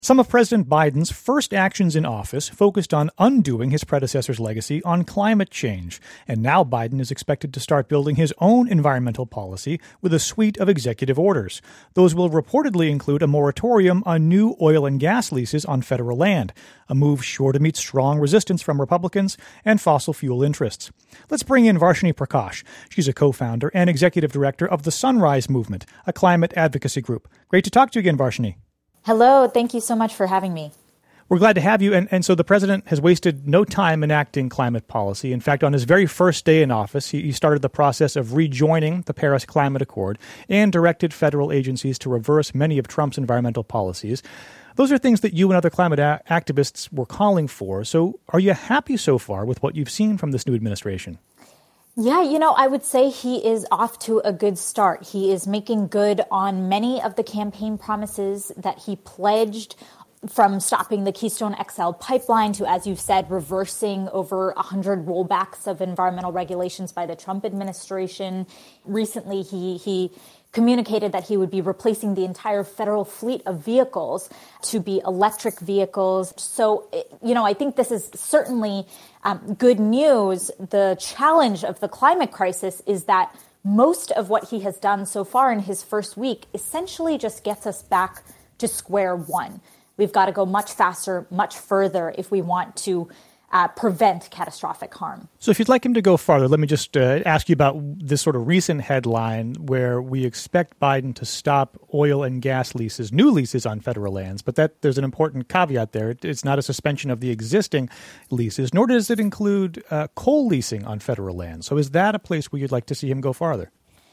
Some of President Biden's first actions in office focused on undoing his predecessor's legacy on climate change, and now Biden is expected to start building his own environmental policy with a suite of executive orders. Those will reportedly include a moratorium on new oil and gas leases on federal land, a move sure to meet strong resistance from Republicans and fossil fuel interests. Let's bring in Varshini Prakash. She's a co-founder and executive director of the Sunrise Movement, a climate advocacy group. Great to talk to you again, Varshini. Hello. Thank you so much for having me. We're glad to have you. And so the president has wasted no time enacting climate policy. In fact, on his very first day in office, he started the process of rejoining the Paris Climate Accord and directed federal agencies to reverse many of Trump's environmental policies. Those are things that you and other climate activists were calling for. So are you happy so far with what you've seen from this new administration? Yeah, I would say he is off to a good start. He is making good on many of the campaign promises that he pledged, from stopping the Keystone XL pipeline to, as you've said, reversing over 100 rollbacks of environmental regulations by the Trump administration. Recently, he communicated that he would be replacing the entire federal fleet of vehicles to be electric vehicles. So, I think this is certainly good news. The challenge of the climate crisis is that most of what he has done so far in his first week essentially just gets us back to square one. We've got to go much faster, much further if we want to prevent catastrophic harm. So if you'd like him to go farther, let me just ask you about this sort of recent headline where we expect Biden to stop oil and gas leases, new leases on federal lands. But there's an important caveat there. It's not a suspension of the existing leases, nor does it include coal leasing on federal lands. So is that a place where you'd like to see him go farther?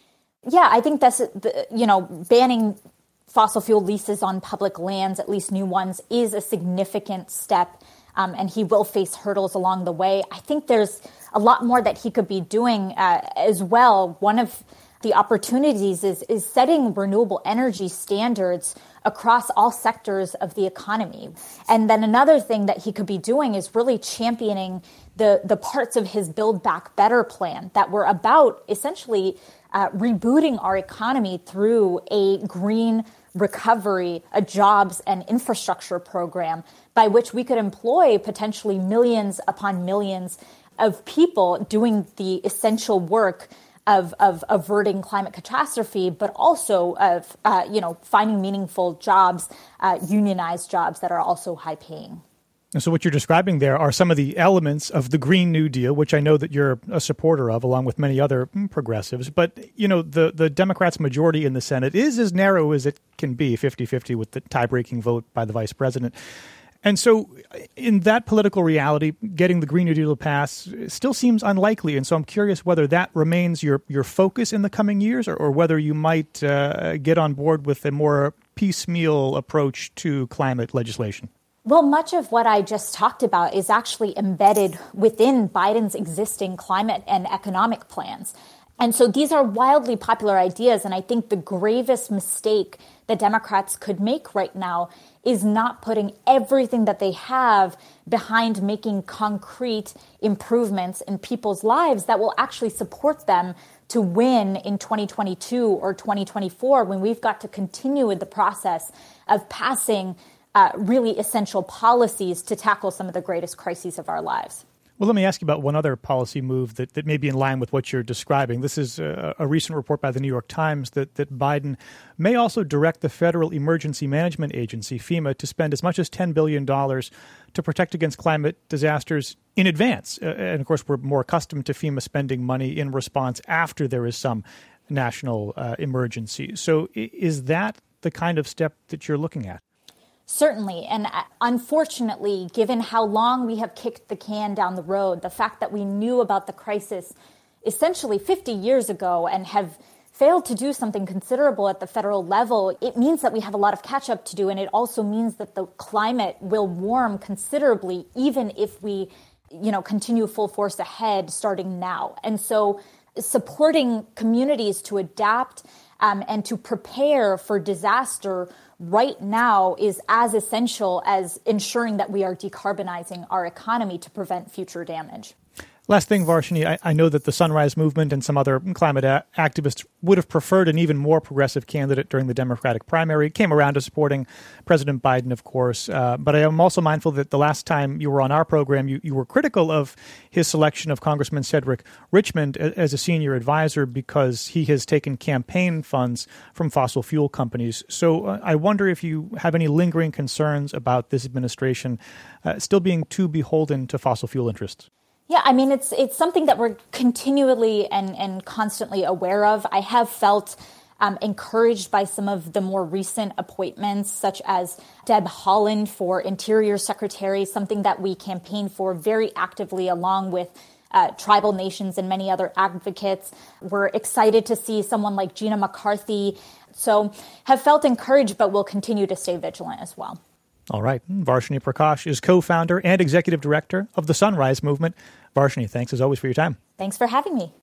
Yeah, I think that's, banning fossil fuel leases on public lands, at least new ones, is a significant step. And he will face hurdles along the way. I think there's a lot more that he could be doing as well. One of the opportunities is setting renewable energy standards across all sectors of the economy. And then another thing that he could be doing is really championing the parts of his Build Back Better plan that were about essentially rebooting our economy through a green recovery, a jobs and infrastructure program by which we could employ potentially millions upon millions of people doing the essential work of averting climate catastrophe, but also of, finding meaningful jobs, unionized jobs that are also high paying. And so what you're describing there are some of the elements of the Green New Deal, which I know that you're a supporter of, along with many other progressives. But, the Democrats' majority in the Senate is as narrow as it can be, 50-50 with the tie-breaking vote by the vice president. And so in that political reality, getting the Green New Deal to pass still seems unlikely. And so I'm curious whether that remains your focus in the coming years or whether you might get on board with a more piecemeal approach to climate legislation. Well, much of what I just talked about is actually embedded within Biden's existing climate and economic plans. And so these are wildly popular ideas. And I think the gravest mistake that Democrats could make right now is not putting everything that they have behind making concrete improvements in people's lives that will actually support them to win in 2022 or 2024, when we've got to continue with the process of passing really essential policies to tackle some of the greatest crises of our lives. Well, let me ask you about one other policy move that may be in line with what you're describing. This is a recent report by the New York Times that Biden may also direct the Federal Emergency Management Agency, FEMA, to spend as much as $10 billion to protect against climate disasters in advance. And, of course, we're more accustomed to FEMA spending money in response after there is some national emergency. So is that the kind of step that you're looking at? Certainly. And unfortunately, given how long we have kicked the can down the road, the fact that we knew about the crisis essentially 50 years ago and have failed to do something considerable at the federal level, it means that we have a lot of catch up to do. And it also means that the climate will warm considerably, even if we, continue full force ahead starting now. And so supporting communities to adapt and to prepare for disaster right now is as essential as ensuring that we are decarbonizing our economy to prevent future damage. Last thing, Varshini, I know that the Sunrise Movement and some other climate activists would have preferred an even more progressive candidate during the Democratic primary. Came around to supporting President Biden, of course. But I am also mindful that the last time you were on our program, you were critical of his selection of Congressman Cedric Richmond as a senior advisor because he has taken campaign funds from fossil fuel companies. So I wonder if you have any lingering concerns about this administration still being too beholden to fossil fuel interests. Yeah, I mean, it's something that we're continually and constantly aware of. I have felt encouraged by some of the more recent appointments, such as Deb Haaland for Interior Secretary, something that we campaigned for very actively along with tribal nations and many other advocates. We're excited to see someone like Gina McCarthy. So have felt encouraged, but will continue to stay vigilant as well. All right. Varshini Prakash is co-founder and executive director of the Sunrise Movement. Varshini, thanks as always for your time. Thanks for having me.